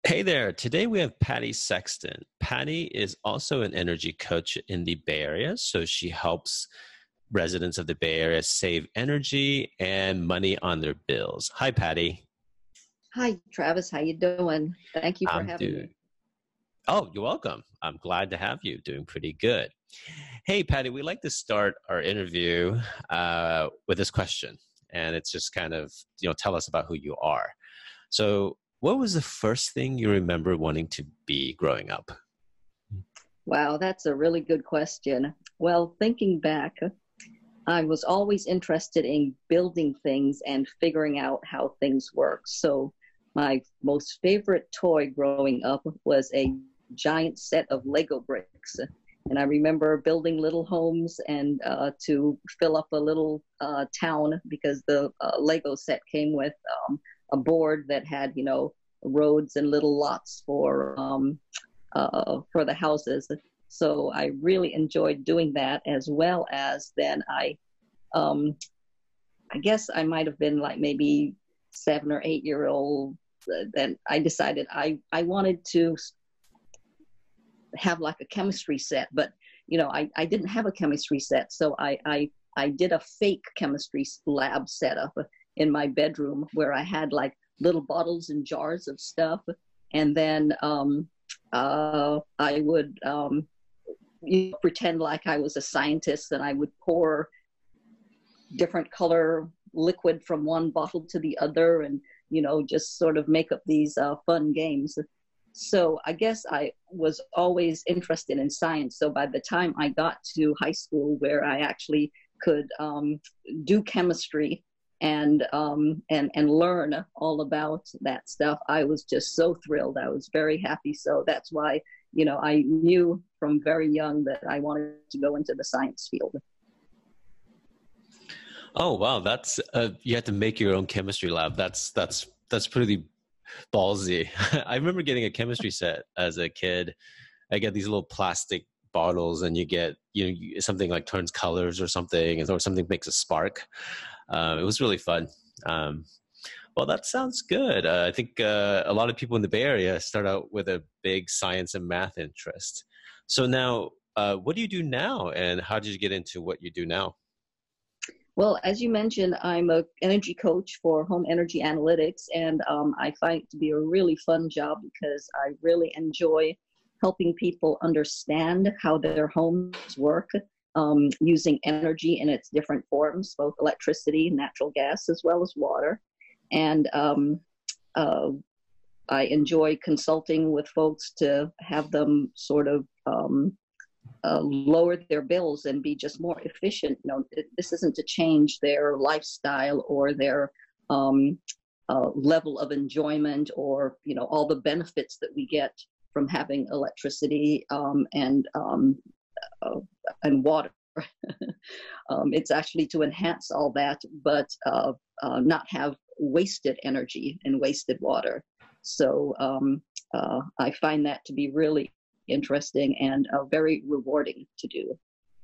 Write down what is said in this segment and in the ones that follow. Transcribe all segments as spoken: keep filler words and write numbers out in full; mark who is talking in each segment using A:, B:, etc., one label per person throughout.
A: Hey there. Today we have Patty Sexton. Patty is also an energy coach in the Bay Area. So she helps residents of the Bay Area save energy and money on their bills. Hi, Patty.
B: Hi, Travis. How you doing? Thank you for
A: I'm
B: having
A: doing,
B: me.
A: oh, you're welcome. I'm glad to have you. Doing pretty good. Hey, Patty, we like to start our interview uh, with this question. And it's just kind of, you know, tell us about who you are. So, what was the first thing you remember wanting to be growing up?
B: Wow, that's a really good question. Well, thinking back, I was always interested in building things and figuring out how things work. So, my most favorite toy growing up was a giant set of Lego bricks. And I remember building little homes and uh, to fill up a little uh, town because the uh, Lego set came with um, a board that had, you know, roads and little lots for um, uh, for the houses. So I really enjoyed doing that, as well as then I um, I guess I might have been like maybe seven or eight year old. uh, Then I decided I I wanted to have like a chemistry set, but you know, I, I didn't have a chemistry set, so I, I I did a fake chemistry lab setup in my bedroom where I had like little bottles and jars of stuff, and then um, uh, I would um, you know, pretend like I was a scientist, and I would pour different color liquid from one bottle to the other, and you know, just sort of make up these uh, fun games. So I guess I was always interested in science. So by the time I got to high school, where I actually could um, do chemistry and um, and and learn all about that stuff, I was just so thrilled. I was very happy. So that's why, you know, I knew from very young that I wanted to go into the science field.
A: Oh, wow. That's uh, you had to make your own chemistry lab. That's that's that's pretty ballsy. I remember getting a chemistry set as a kid. I get these little plastic bottles, and you get you know you- something like turns colors or something, and or something makes a spark. Um, it was really fun. Um, well, that sounds good. Uh, I think uh, a lot of people in the Bay Area start out with a big science and math interest. So now, uh, what do you do now, and how did you get into what you do now?
B: Well, as you mentioned, I'm a energy coach for home energy analytics, and um, I find it to be a really fun job because I really enjoy helping people understand how their homes work um, using energy in its different forms, both electricity, natural gas, as well as water. And um, uh, I enjoy consulting with folks to have them sort of um, uh, lower their bills and be just more efficient. You know, it, this isn't to change their lifestyle or their um, uh, level of enjoyment, or you know, all the benefits that we get from having electricity um, and um, uh, and water. um, it's actually to enhance all that, but uh, uh, not have wasted energy and wasted water. So um, uh, I find that to be really interesting and uh, very rewarding to do.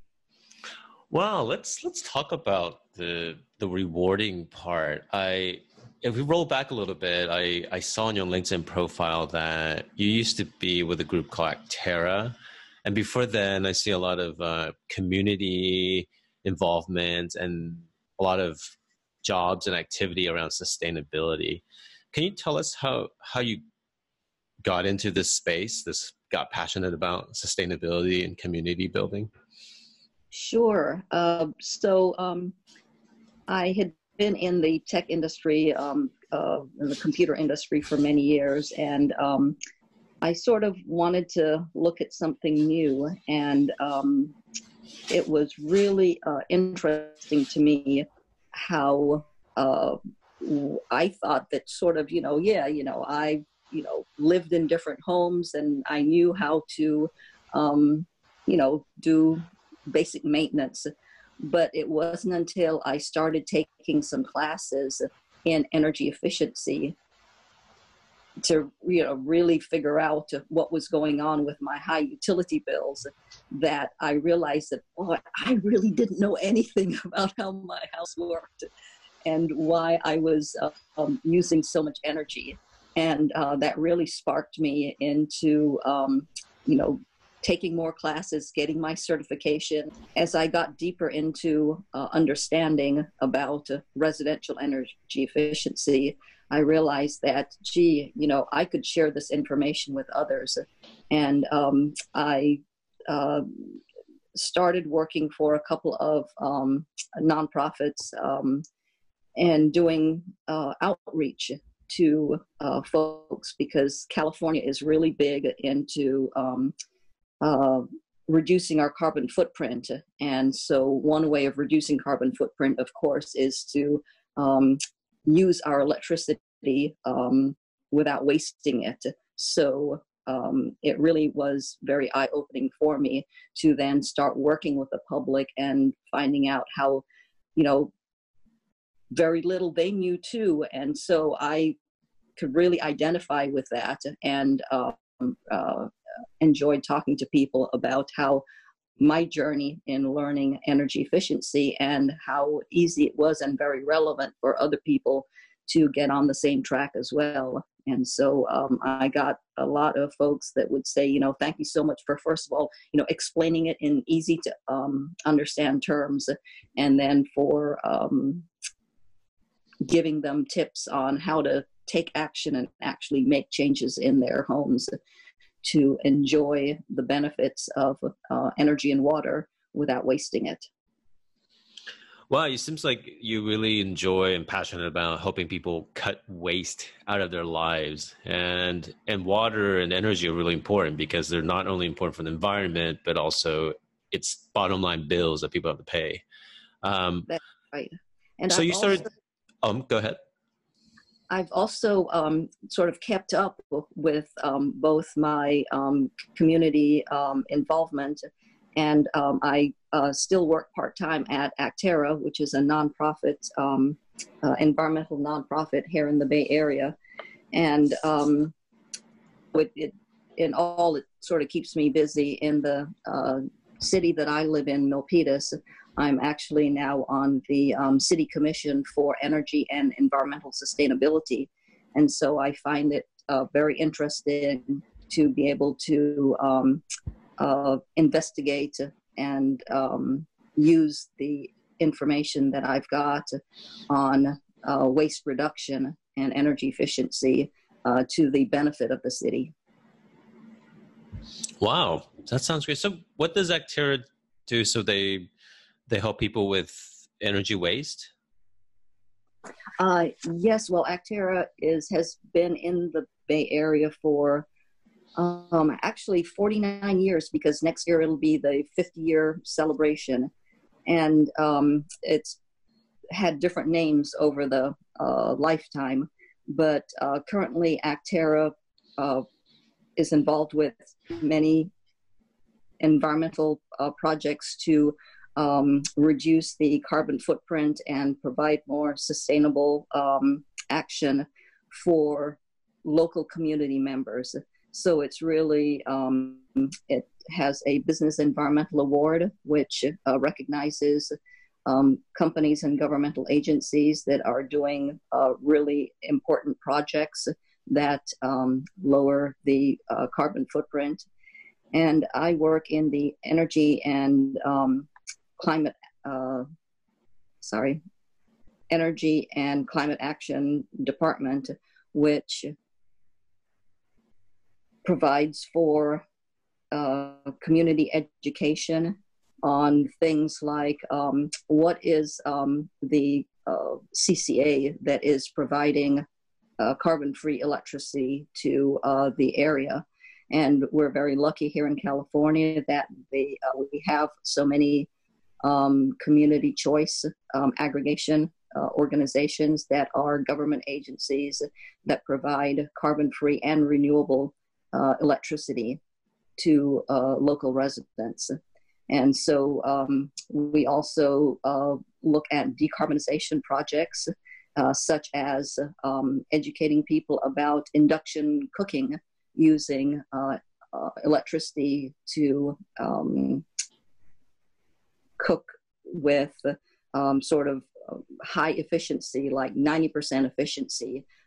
A: Well, let's let's talk about the the rewarding part. I If we roll back a little bit, I I saw on your LinkedIn profile that you used to be with a group called Acterra, and before then, I see a lot of uh, community involvement and a lot of jobs and activity around sustainability. Can you tell us how how you got into this space, this got passionate about sustainability and community building?
B: Sure. Uh, so um, I had been in the tech industry, um, uh, in the computer industry for many years, and um, I sort of wanted to look at something new. And um, it was really uh, interesting to me how uh, I thought that sort of, you know, yeah, you know, I, you know, lived in different homes and I knew how to, um, you know, do basic maintenance. But it wasn't until I started taking some classes in energy efficiency to, you know, really figure out what was going on with my high utility bills, that I realized that, boy, I really didn't know anything about how my house worked and why I was uh, um, using so much energy. And uh, that really sparked me into, um, you know, taking more classes, getting my certification. As I got deeper into uh, understanding about uh, residential energy efficiency, I realized that, gee, you know, I could share this information with others. And um, I uh, started working for a couple of um, nonprofits um, and doing uh, outreach to uh, folks, because California is really big into um, uh, reducing our carbon footprint. And so one way of reducing carbon footprint, of course, is to um, use our electricity um, without wasting it. So um, it really was very eye-opening for me to then start working with the public and finding out how, you know, very little they knew too. And so I could really identify with that, and um, uh, enjoyed talking to people about how my journey in learning energy efficiency and how easy it was and very relevant for other people to get on the same track as well. And so um, I got a lot of folks that would say, you know, thank you so much for, first of all, you know, explaining it in easy to um, understand terms, and then for um, giving them tips on how to take action and actually make changes in their homes to enjoy the benefits of uh, energy and water without wasting it.
A: Wow, it seems like you really enjoy and passionate about helping people cut waste out of their lives. And and water and energy are really important because they're not only important for the environment, but also it's bottom line bills that people have to pay. Um,
B: That's right. And
A: so
B: I've
A: you started,
B: also,
A: um, go ahead.
B: I've also um, sort of kept up with um, both my um, community um, involvement, and um, I uh, still work part-time at Actera, which is a nonprofit, um, uh, environmental nonprofit here in the Bay Area. And um, with it, in all, it sort of keeps me busy. In the uh, city that I live in, Milpitas, I'm actually now on the um, City Commission for Energy and Environmental Sustainability. And so I find it uh, very interesting to be able to um, uh, investigate and um, use the information that I've got on uh, waste reduction and energy efficiency uh, to the benefit of the city.
A: Wow, that sounds great. So what does Actera do? So they they help people with energy waste?
B: Uh, yes, well, Actera is has been in the Bay Area for um, actually forty-nine years, because next year it'll be the fifty year celebration. And um, it's had different names over the uh, lifetime, but uh, currently Actera uh, is involved with many environmental uh, projects to um, reduce the carbon footprint and provide more sustainable um, action for local community members. So it's really, um, it has a Business Environmental Award, which uh, recognizes um, companies and governmental agencies that are doing uh, really important projects that um, lower the uh, carbon footprint. And I work in the energy and um, climate, uh, sorry, energy and climate action department, which provides for uh, community education on things like um, what is um, the uh, C C A that is providing uh, carbon-free electricity to uh, the area. And we're very lucky here in California that they, uh, we have so many um, community choice um, aggregation uh, organizations that are government agencies that provide carbon-free and renewable uh, electricity to uh, local residents. And so um, we also uh, look at decarbonization projects, uh, such as um, educating people about induction cooking using uh, uh, electricity to um, cook with um, sort of high efficiency, like ninety percent efficiency,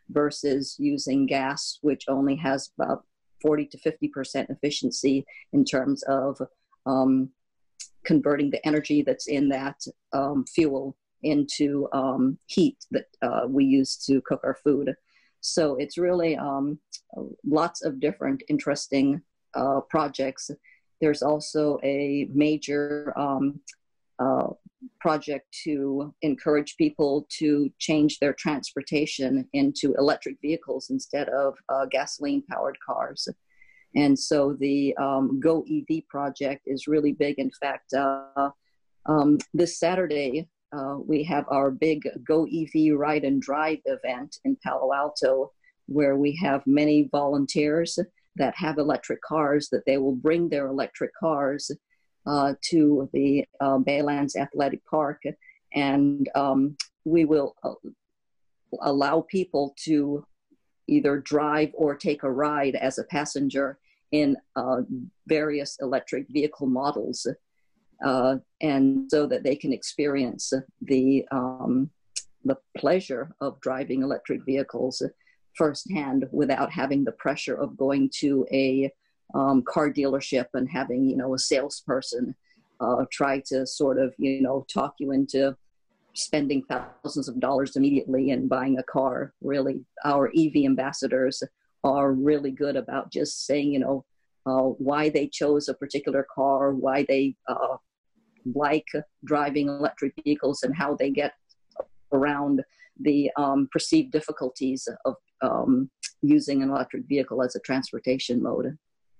B: versus using gas, which only has about forty to fifty percent efficiency in terms of um, converting the energy that's in that um, fuel into um, heat that uh, we use to cook our food. So it's really um, lots of different interesting uh, projects. There's also a major um, uh, project to encourage people to change their transportation into electric vehicles instead of uh, gasoline-powered cars. And so the um, Go E V project is really big. In fact, uh, um, this Saturday, uh, we have our big Go E V Ride and Drive event in Palo Alto, where we have many volunteers that have electric cars, that they will bring their electric cars uh, to the uh, Baylands Athletic Park. And um, we will uh, allow people to either drive or take a ride as a passenger in uh, various electric vehicle models, uh, and so that they can experience the um, the pleasure of driving electric vehicles firsthand without having the pressure of going to a um, car dealership and having, you know, a salesperson uh, try to sort of, you know, talk you into spending thousands of dollars immediately and buying a car. Really, our E V ambassadors are really good about just saying, you know, uh, why they chose a particular car, why they uh, like driving electric vehicles, and how they get around the um, perceived difficulties of um, using an electric vehicle as a transportation mode.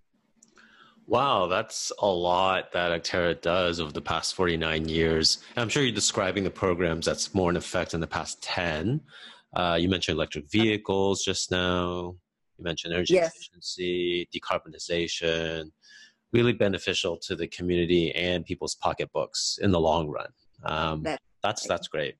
A: Wow, that's a lot that Actera does over the past forty-nine years. I'm sure you're describing the programs that's more in effect in the past ten. Uh, you mentioned electric vehicles just now. You mentioned energy
B: Yes.
A: efficiency, decarbonization, really beneficial to the community and people's pocketbooks in the long run. Um,
B: That-
A: that's that's great.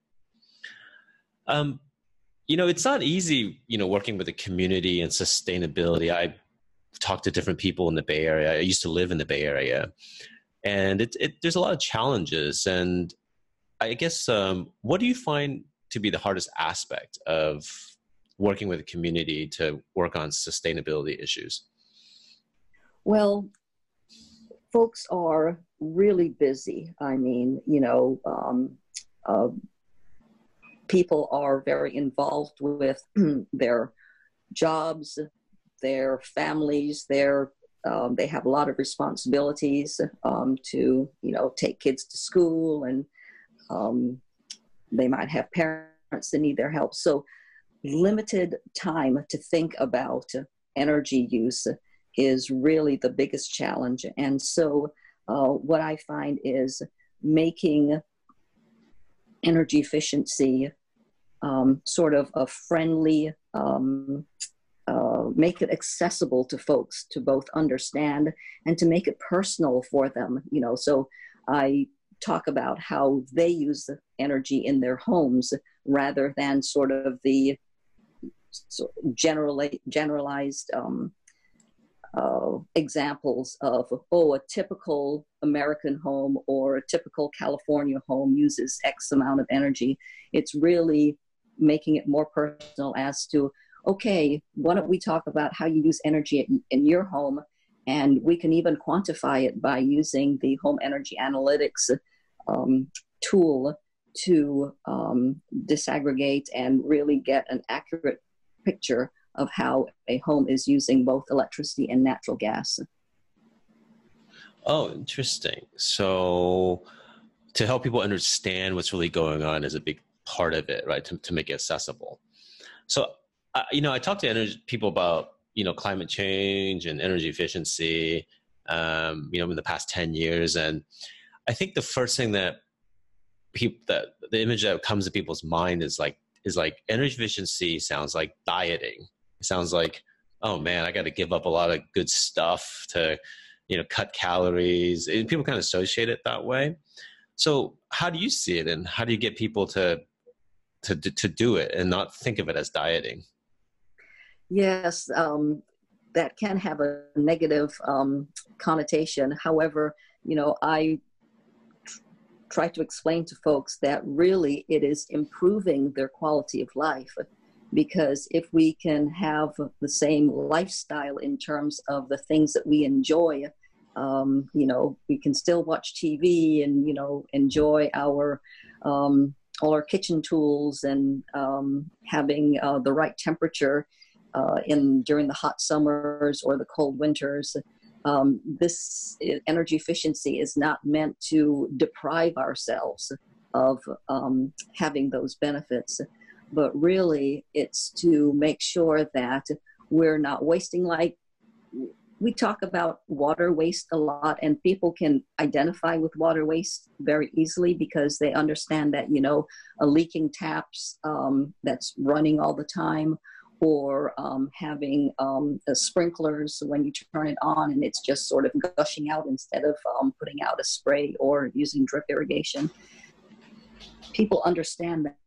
A: Um, you know, it's not easy, you know, working with the community and sustainability. I talked to different people in the Bay Area. I used to live in the Bay Area, and it, it there's a lot of challenges. And I guess, um, what do you find to be the hardest aspect of working with the community to work on sustainability issues?
B: Well, folks are really busy. I mean, you know, um, uh, people are very involved with their jobs, their families, their um, they have a lot of responsibilities um, to, you know, take kids to school, and um, they might have parents that need their help. So limited time to think about energy use is really the biggest challenge. And so uh, what I find is making energy efficiency um, sort of a friendly, um, uh, make it accessible to folks to both understand and to make it personal for them. You know, so I talk about how they use the energy in their homes rather than sort of the generally generalized um, uh, examples of, oh, a typical American home or a typical California home uses X amount of energy. It's really making it more personal as to, okay, why don't we talk about how you use energy in, in your home, and we can even quantify it by using the home energy analytics um, tool to um, disaggregate and really get an accurate picture of how a home is using both electricity and natural gas.
A: Oh, interesting. So to help people understand what's really going on is a big part of it, right? To, to make it accessible. So, uh, you know, I talk to energy, people about, you know, climate change and energy efficiency, um, you know, in the past ten years. And I think the first thing that people, that the image that comes to people's mind is like, is like energy efficiency sounds like dieting. It sounds like, oh man, I got to give up a lot of good stuff to, you know, cut calories. And people kind of associate it that way. So how do you see it, and how do you get people to, to, to do it and not think of it as dieting?
B: Yes, um, that can have a negative um, connotation. However, you know, I tr- try to explain to folks that really it is improving their quality of life. because if we can have the same lifestyle in terms of the things that we enjoy, um, you know, we can still watch T V and, you know, enjoy our um, all our kitchen tools and um, having uh, the right temperature uh, in during the hot summers or the cold winters. Um, this energy efficiency is not meant to deprive ourselves of um, having those benefits, but really it's to make sure that we're not wasting. Like, we talk about water waste a lot, and people can identify with water waste very easily because they understand that, you know, a leaking taps um, that's running all the time, or um, having um, the sprinklers when you turn it on and it's just sort of gushing out instead of um, putting out a spray or using drip irrigation. People understand that.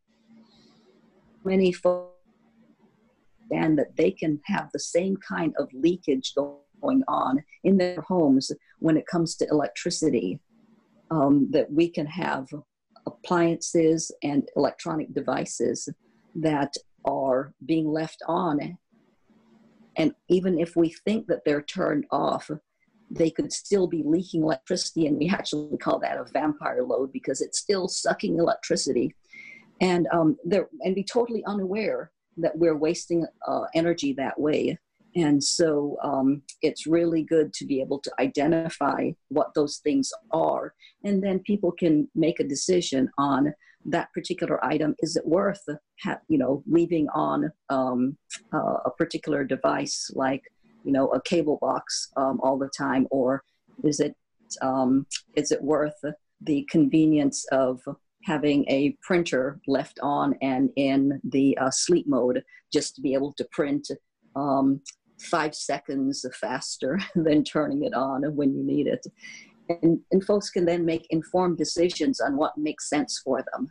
B: Many folks understand that they can have the same kind of leakage going on in their homes when it comes to electricity, um, that we can have appliances and electronic devices that are being left on, and even if we think that they're turned off, they could still be leaking electricity, and we actually call that a vampire load because it's still sucking electricity, and um, they're and be totally unaware that we're wasting uh, energy that way. And so um, it's really good to be able to identify what those things are, and then people can make a decision on that particular item. Is it worth, ha- you know, leaving on um, uh, a particular device like, you know, a cable box um, all the time, or is it um, is it worth the convenience of having a printer left on and in the uh, sleep mode just to be able to print um, five seconds faster than turning it on when you need it? And, and folks can then make informed decisions on what makes sense for them.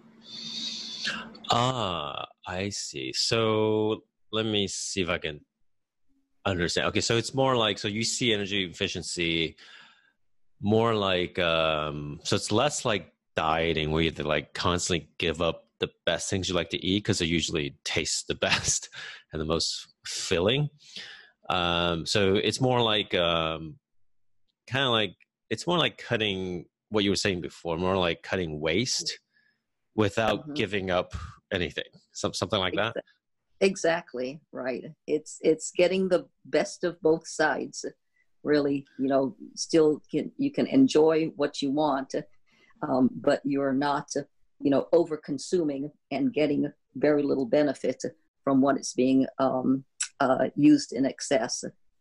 A: Ah, I see. So let me see if I can understand. Okay, so it's more like, so you see energy efficiency more like, um, so it's less like dieting where you have to like constantly give up the best things you like to eat because they usually taste the best and the most filling. Um, so it's more like, um, kind of like, it's more like cutting what you were saying before, more like cutting waste without mm-hmm. giving up anything. Some, something like that.
B: Exactly. Right. It's, it's getting the best of both sides. Really, you know, still can, you can enjoy what you want, um, but you're not, you know, over consuming and getting very little benefit from what is being um, uh, used in excess.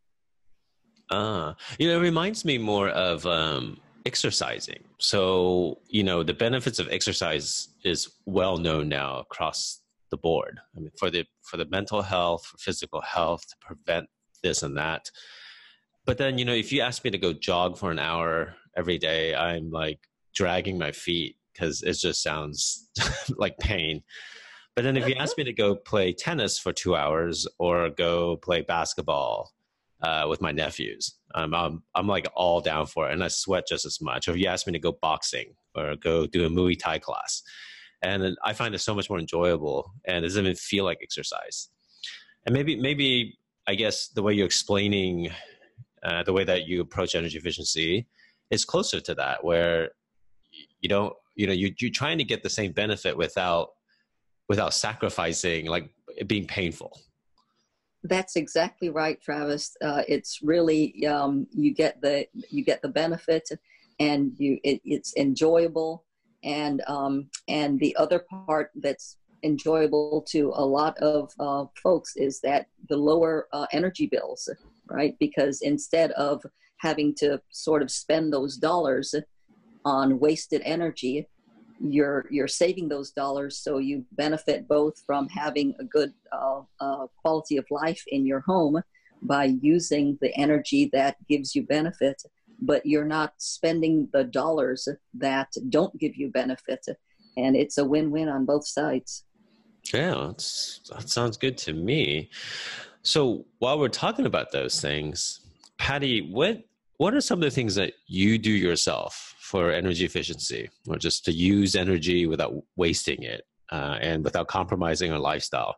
A: Ah, you know, it reminds me more of um, exercising. So, you know, the benefits of exercise is well known now across the board. I mean, for the for the mental health, for physical health, to prevent this and that. But then, you know, if you ask me to go jog for an hour every day, I'm like dragging my feet because it just sounds like pain. But then if you ask me to go play tennis for two hours or go play basketball uh, with my nephews, um, I'm, I'm like all down for it. And I sweat just as much. Or if you ask me to go boxing or go do a Muay Thai class, and I find it so much more enjoyable and it doesn't even feel like exercise. And maybe, maybe I guess the way you're explaining uh, the way that you approach energy efficiency is closer to that, where you don't, you know, you, you're trying to get the same benefit without without sacrificing, like it being painful.
B: That's exactly right, Travis. Uh, it's really um, you get the you get the benefit, and you it, it's enjoyable, and um, and the other part that's enjoyable to a lot of uh, folks is that the lower uh, energy bills, right? Because instead of having to sort of spend those dollars on wasted energy, you're you're saving those dollars, so you benefit both from having a good uh, uh, quality of life in your home by using the energy that gives you benefit, but you're not spending the dollars that don't give you benefit, and it's a win-win on both sides.
A: Yeah, that's, that sounds good to me. So while we're talking about those things, Patty, what what are some of the things that you do yourself for energy efficiency, or just to use energy without wasting it uh, and without compromising our lifestyle,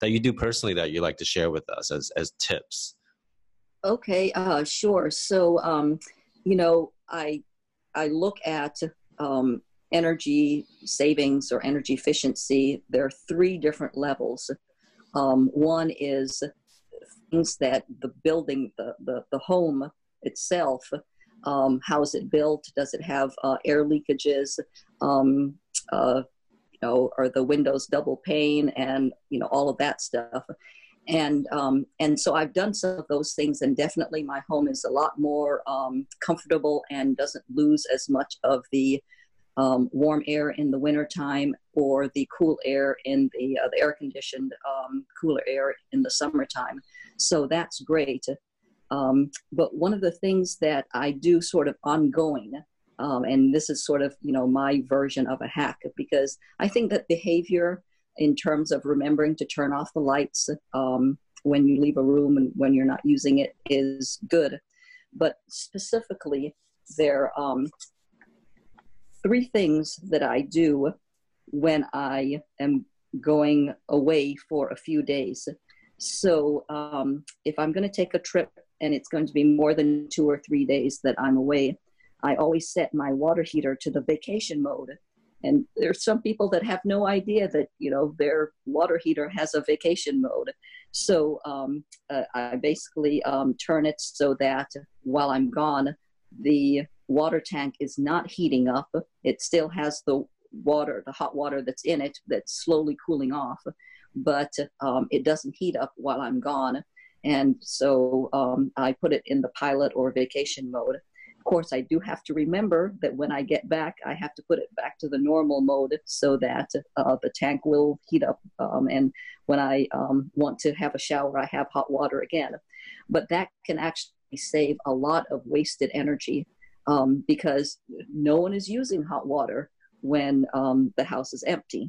A: that you do personally that you like to share with us as as tips?
B: Okay, uh, sure. So, um, you know, I I look at um, energy savings or energy efficiency. There are three different levels. Um, one is things that the building, the the, the home itself, um, how's it built? Does it have uh, air leakages? Um, uh, you know, are the windows double pane, and you know all of that stuff. And um, and so I've done some of those things, and definitely my home is a lot more um, comfortable and doesn't lose as much of the um, warm air in the wintertime or the cool air in the uh, the air conditioned um, cooler air in the summertime. So that's great. Um, but one of the things that I do sort of ongoing, um, and this is sort of you know my version of a hack, because I think that behavior in terms of remembering to turn off the lights um, when you leave a room and when you're not using it is good. But specifically, there are um, three things that I do when I am going away for a few days. So um, if I'm going to take a trip and it's going to be more than two or three days that I'm away, I always set my water heater to the vacation mode. And there's some people that have no idea that, you know, their water heater has a vacation mode. So um, uh, I basically um, turn it so that while I'm gone, the water tank is not heating up. It still has the water, the hot water that's in it, that's slowly cooling off, but um, it doesn't heat up while I'm gone. And so um, I put it in the pilot or vacation mode. Of course, I do have to remember that when I get back, I have to put it back to the normal mode so that uh, the tank will heat up. Um, and when I um, want to have a shower, I have hot water again. But that can actually save a lot of wasted energy um, because no one is using hot water when um, the house is empty.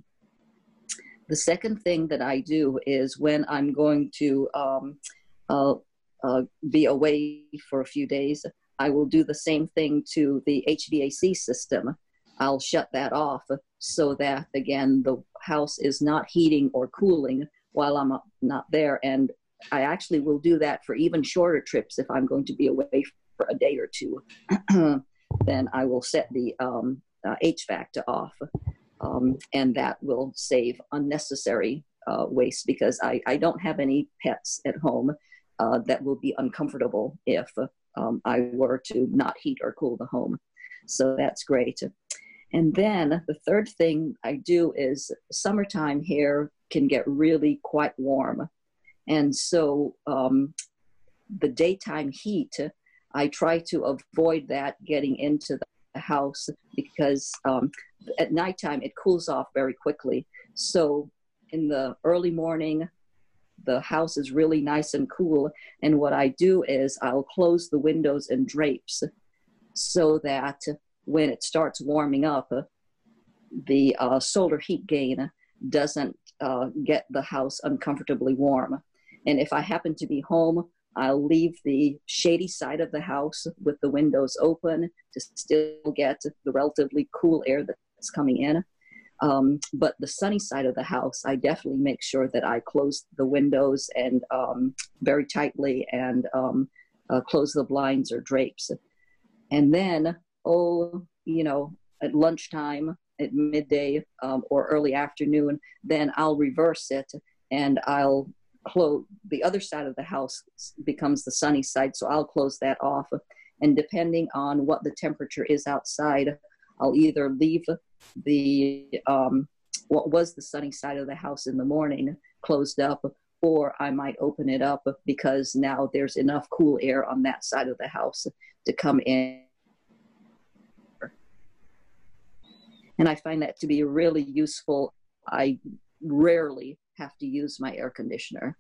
B: The second thing that I do is when I'm going to um, uh, uh, be away for a few days, I will do the same thing to the H V A C system. I'll shut that off so that, again, the house is not heating or cooling while I'm not there. And I actually will do that for even shorter trips. If I'm going to be away for a day or two, then I will set the um, uh, H V A C to off. Um, and that will save unnecessary uh, waste because I, I don't have any pets at home uh, that will be uncomfortable if um, I were to not heat or cool the home. So that's great. And then the third thing I do is summertime here can get really quite warm. And so um, the daytime heat, I try to avoid that getting into the house because um, at nighttime it cools off very quickly. So in the early morning, the house is really nice and cool. And what I do is I'll close the windows and drapes so that when it starts warming up, the uh, solar heat gain doesn't uh, get the house uncomfortably warm. And if I happen to be home, I'll leave the shady side of the house with the windows open to still get the relatively cool air that's coming in. Um, but the sunny side of the house, I definitely make sure that I close the windows and um, very tightly and um, uh, close the blinds or drapes. And then, oh, you know, at lunchtime, at midday um, or early afternoon, then I'll reverse it and I'll close the other side of the house becomes the sunny side. So I'll close that off. And depending on what the temperature is outside, I'll either leave the um, what was the sunny side of the house in the morning closed up, or I might open it up because now there's enough cool air on that side of the house to come in. And I find that to be really useful. I rarely have to use my air conditioner.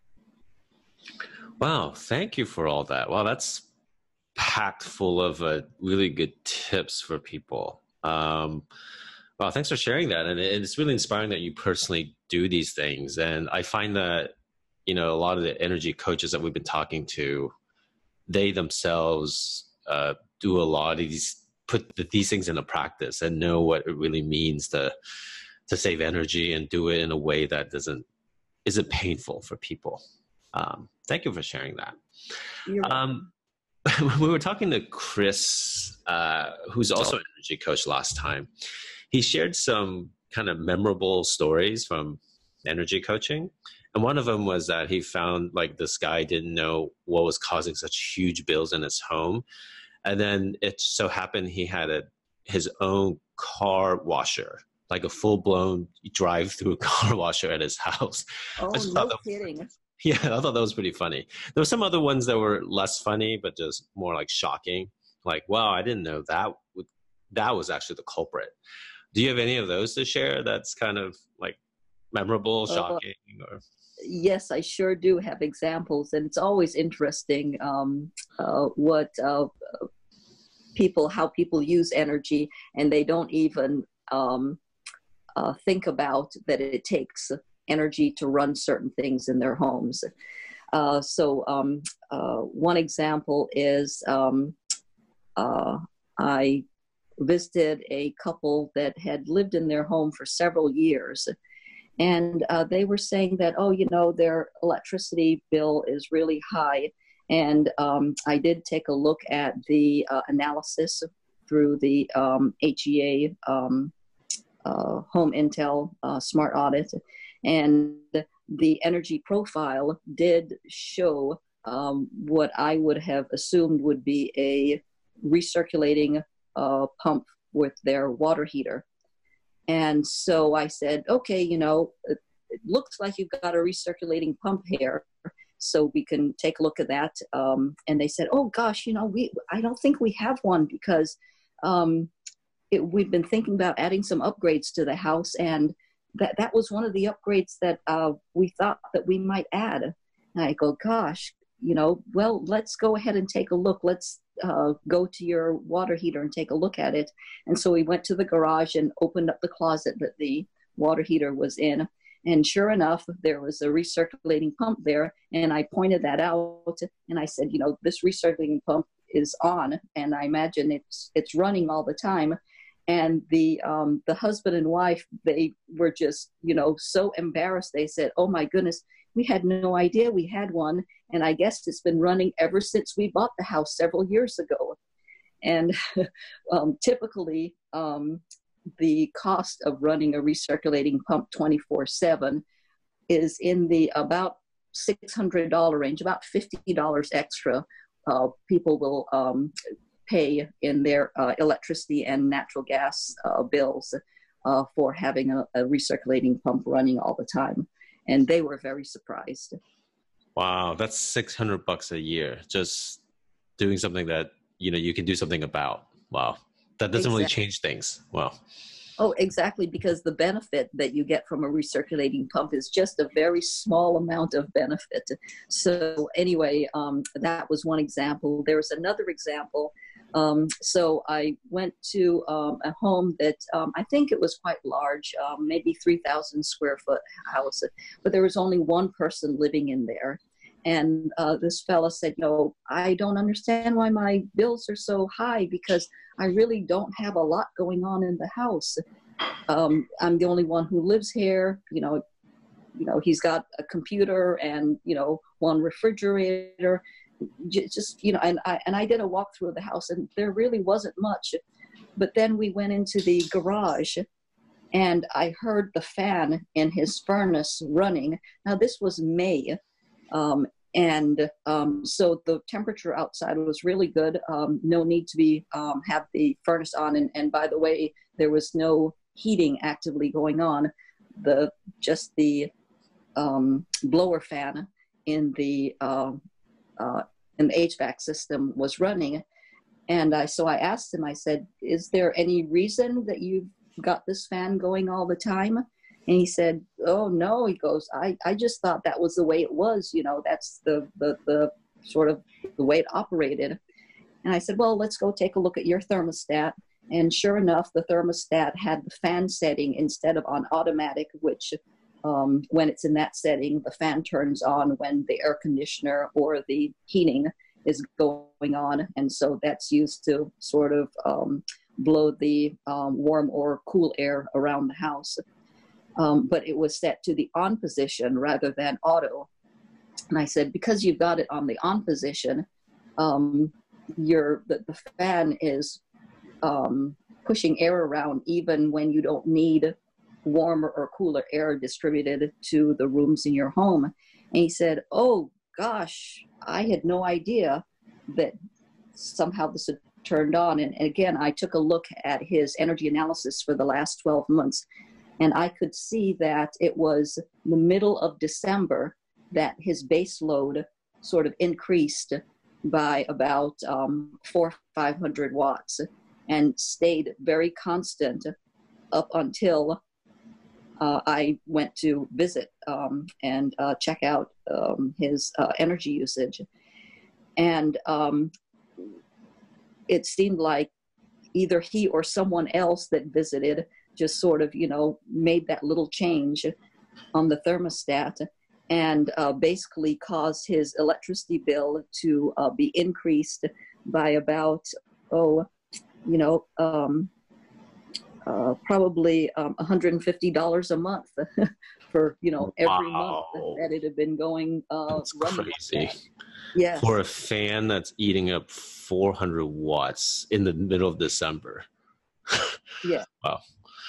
A: Wow, thank you for all that. Wow, that's packed full of uh, really good tips for people. Um, wow, thanks for sharing that. And it's really inspiring that you personally do these things. And I find that, you know, a lot of the energy coaches that we've been talking to, they themselves uh, do a lot of these, put the, these things into practice and know what it really means to to save energy and do it in a way that doesn't is it painful for people? Um, thank you for sharing that.
B: You're
A: Um, we were talking to Chris, uh, who's also an energy coach last time. He shared some kind of memorable stories from energy coaching. And one of them was that he found like this guy didn't know what was causing such huge bills in his home. And then it so happened he had a his own car washer, like a full-blown drive-through car washer at his house.
B: Oh,
A: I just
B: no
A: thought that,
B: kidding.
A: yeah, I thought that was pretty funny. There were some other ones that were less funny, but just more like shocking. Like, wow, I didn't know that would, that was actually the culprit. Do you have any of those to share that's kind of like memorable, shocking? Uh, or?
B: Yes, I sure do have examples, and it's always interesting um, uh, what uh, people, how people use energy, and they don't even um, uh, think about that it takes energy to run certain things in their homes. Uh, so um, uh, one example is um, uh, I visited a couple that had lived in their home for several years. And uh, they were saying that, oh, you know, their electricity bill is really high. And um, I did take a look at the uh, analysis through the um, H E A um, uh, Home Intel uh, Smart Audit. And the energy profile did show um, what I would have assumed would be a recirculating uh, pump with their water heater. And so I said, okay, you know, it, it looks like you've got a recirculating pump here, so we can take a look at that. Um, and they said, oh gosh, you know, we I don't think we have one because um, it, we've been thinking about adding some upgrades to the house, and that that was one of the upgrades that uh, we thought that we might add. And I go, gosh, you know, well, let's go ahead and take a look. Let's uh, go to your water heater and take a look at it. And so we went to the garage and opened up the closet that the water heater was in. And sure enough, there was a recirculating pump there. And I pointed that out and I said, you know, this recirculating pump is on, and I imagine it's it's running all the time. And the um, the husband and wife, they were just, you know, so embarrassed. They said, oh my goodness, we had no idea we had one. And I guess it's been running ever since we bought the house several years ago. And um, typically, um, the cost of running a recirculating pump twenty-four seven is in the about six hundred dollars range, about fifty dollars extra. Uh, people will um, pay in their uh, electricity and natural gas uh, bills uh, for having a, a recirculating pump running all the time. And they were very surprised.
A: Wow, that's six hundred bucks a year, just doing something that, you know, you can do something about. Wow. That doesn't exactly. really change things. Wow.
B: Oh, exactly, because the benefit that you get from a recirculating pump is just a very small amount of benefit. So anyway, um, that was one example. There was another example. Um, so I went to um, a home that um, I think it was quite large, um, maybe three thousand square foot house, but there was only one person living in there. And uh, this fella said, you know, I don't understand why my bills are so high because I really don't have a lot going on in the house. Um, I'm the only one who lives here. You know, you know, he's got a computer and, you know, one refrigerator. Just, you know, and I, and I did a walkthrough of the house and there really wasn't much. But then we went into the garage and I heard the fan in his furnace running. Now, this was May. Um, and um, so the temperature outside was really good. Um, no need to be um, have the furnace on. And, and by the way, there was no heating actively going on. The just the um, blower fan in the uh, uh, in the H V A C system was running. And I so I asked him. I said, "Is there any reason that you've got this fan going all the time?" And he said, oh, no, he goes, I, I just thought that was the way it was. You know, that's the, the, the sort of the way it operated. And I said, well, let's go take a look at your thermostat. And sure enough, the thermostat had the fan setting instead of on automatic, which um, when it's in that setting, the fan turns on when the air conditioner or the heating is going on. And so that's used to sort of um, blow the um, warm or cool air around the house. um, but it was set to the on position rather than auto. And I said, because you've got it on the on position, um, your the, the fan is um, pushing air around even when you don't need warmer or cooler air distributed to the rooms in your home. And he said, oh gosh, I had no idea that somehow this had turned on. And again, I took a look at his energy analysis for the last twelve months, and I could see that it was the middle of December that his base load sort of increased by about um, four, five hundred watts and stayed very constant up until uh, I went to visit um, and uh, check out um, his uh, energy usage. And um, it seemed like either he or someone else that visited just sort of, you know, made that little change on the thermostat and uh, basically caused his electricity bill to uh, be increased by about, oh, you know, um, uh, probably um, one hundred fifty dollars a month for, you know, every
A: Wow.
B: month that it had been going. Uh,
A: That's crazy.
B: Yes.
A: For a fan that's eating up four hundred watts in the middle of December.
B: Yeah.
A: Wow.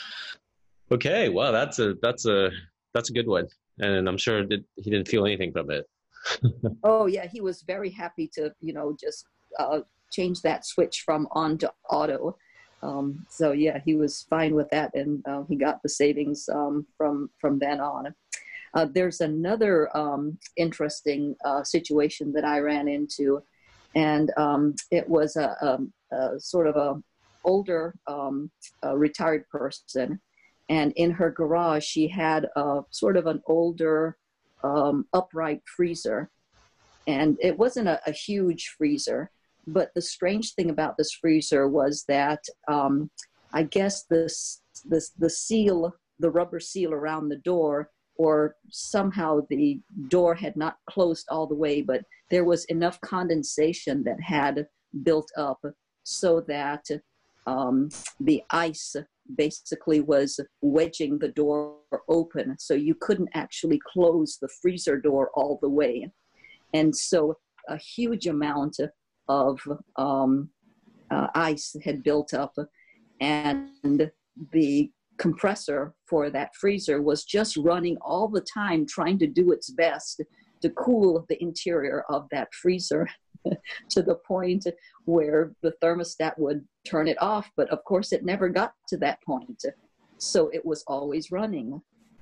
A: Okay. Well, that's a, that's a, that's a good one. And I'm sure that he didn't feel anything from it.
B: Oh yeah, he was very happy to, you know, just uh, change that switch from on to auto. Um, so yeah, he was fine with that, and uh, he got the savings um, from from then on. Uh, there's another um, interesting uh, situation that I ran into, and um, it was a, a, a sort of a older um, a retired person. And in her garage, she had a sort of an older um, upright freezer. And it wasn't a, a huge freezer, but the strange thing about this freezer was that um, I guess this, this, the seal, the rubber seal around the door, or somehow the door had not closed all the way, but there was enough condensation that had built up so that um, the ice basically was wedging the door open, so you couldn't actually close the freezer door all the way. And so a huge amount of um, uh, ice had built up, and the compressor for that freezer was just running all the time, trying to do its best to cool the interior of that freezer to the point where the thermostat would turn it off. But of course, it never got to that point. So it was always running.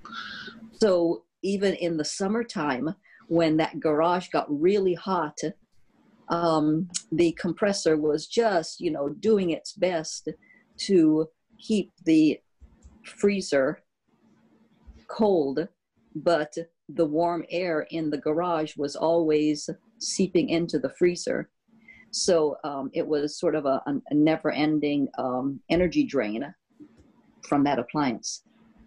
B: So even in the summertime, when that garage got really hot, um, the compressor was just, you know, doing its best to keep the freezer cold, but the warm air in the garage was always seeping into the freezer. So um, it was sort of a, a never-ending um, energy drain from that appliance.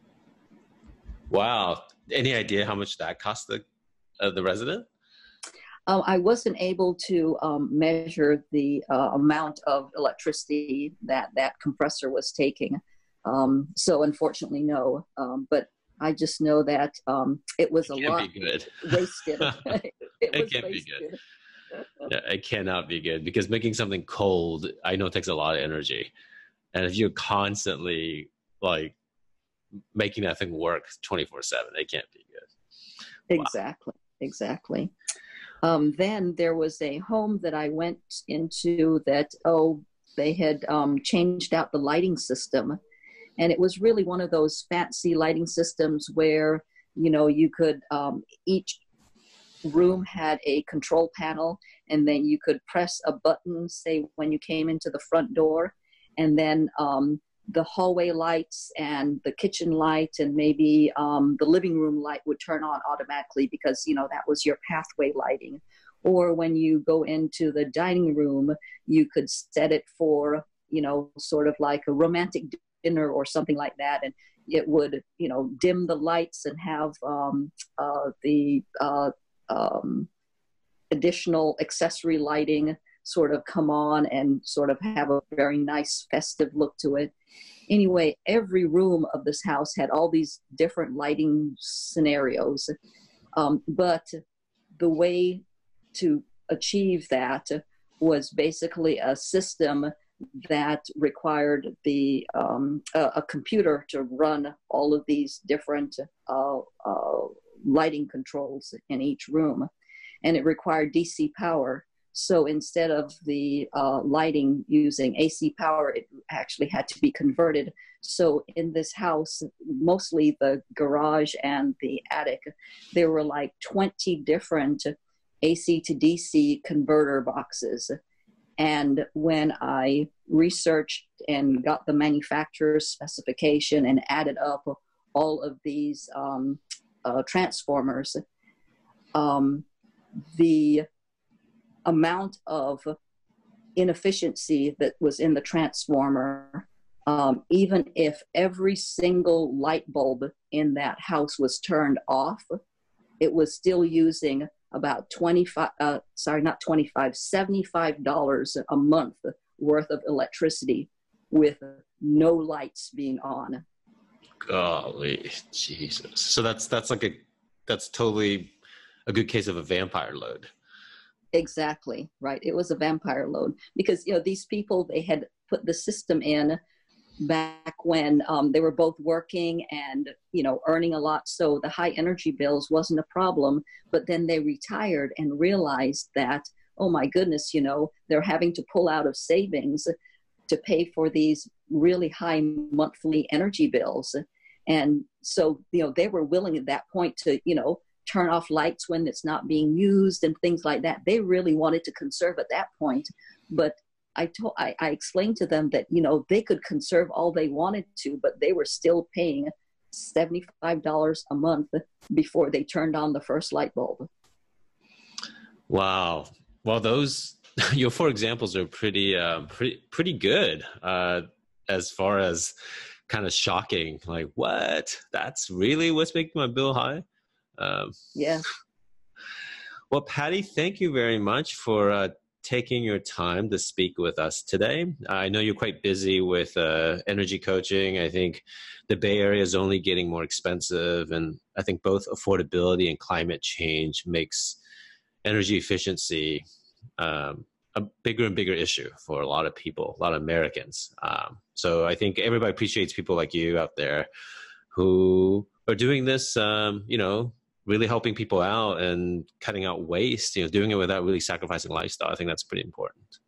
A: Wow. Any idea how much that cost the, uh, the resident?
B: Uh, I wasn't able to um, measure the uh, amount of electricity that that compressor was taking. Um, so unfortunately, no. Um, but I just know that um, it was
A: it
B: a lot
A: be good.
B: wasted. it
A: it
B: was
A: can't
B: wasted.
A: be good. Yeah, it cannot be good, because making something cold, I know, takes a lot of energy. And if you're constantly like making that thing work twenty-four seven, it can't be good.
B: Exactly. Wow. Exactly. Um, then there was a home that I went into that, oh, they had um, changed out the lighting system. And it was really one of those fancy lighting systems where, you know, you could, um, each room had a control panel, and then you could press a button, say, when you came into the front door, and then um, the hallway lights and the kitchen light and maybe um, the living room light would turn on automatically because, you know, that was your pathway lighting. Or when you go into the dining room, you could set it for, you know, sort of like a romantic dinner or something like that. And it would, you know, dim the lights and have um, uh, the uh, um, additional accessory lighting sort of come on and sort of have a very nice festive look to it. Anyway, every room of this house had all these different lighting scenarios. Um, but the way to achieve that was basically a system that required the um, a, a computer to run all of these different uh, uh, lighting controls in each room, and it required D C power. So instead of the uh, lighting using A C power, it actually had to be converted. So in this house, mostly the garage and the attic, there were like twenty different A C to D C converter boxes. And when I researched and got the manufacturer's specification and added up all of these um, uh, transformers, um, the amount of inefficiency that was in the transformer, um, even if every single light bulb in that house was turned off, it was still using about twenty-five, uh, sorry, not twenty-five, seventy-five dollars a month worth of electricity with no lights being on.
A: Golly, Jesus. So that's, that's like a, that's totally a good case of a vampire load.
B: Exactly, right. It was a vampire load because, you know, these people, they had put the system in back when um, they were both working and, you know, earning a lot. So the high energy bills wasn't a problem. But then they retired and realized that, oh my goodness, you know, they're having to pull out of savings to pay for these really high monthly energy bills. And so, you know, they were willing at that point to, you know, turn off lights when it's not being used and things like that. They really wanted to conserve at that point. But I told, I, I explained to them that, you know, they could conserve all they wanted to, but they were still paying seventy-five dollars a month before they turned on the first light bulb.
A: Wow. Well, those, your four examples are pretty, uh, pretty, pretty good uh, as far as kind of shocking. Like, what? That's really what's making my bill high? Um,
B: yeah.
A: Well, Patty, thank you very much for uh, taking your time to speak with us today. I know you're quite busy with uh, energy coaching. I think the Bay Area is only getting more expensive, and I think both affordability and climate change makes energy efficiency um, a bigger and bigger issue for a lot of people, a lot of Americans. Um, so I think everybody appreciates people like you out there who are doing this, um, you know, really helping people out and cutting out waste, you know, doing it without really sacrificing lifestyle. I think that's pretty important.